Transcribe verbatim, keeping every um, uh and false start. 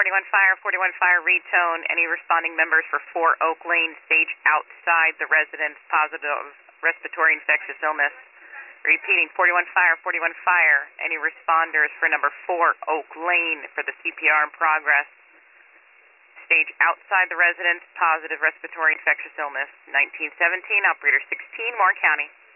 forty-one Fire, forty-one Fire, retone. Any responding members for four Oak Lane, stage outside the residence, positive respiratory infectious illness. Repeating, forty-one Fire, forty-one Fire. Any responders for number four Oak Lane for the C P R in progress. Stage outside the residence, positive respiratory infectious illness. nineteen seventeen, operator sixteen, Warren County.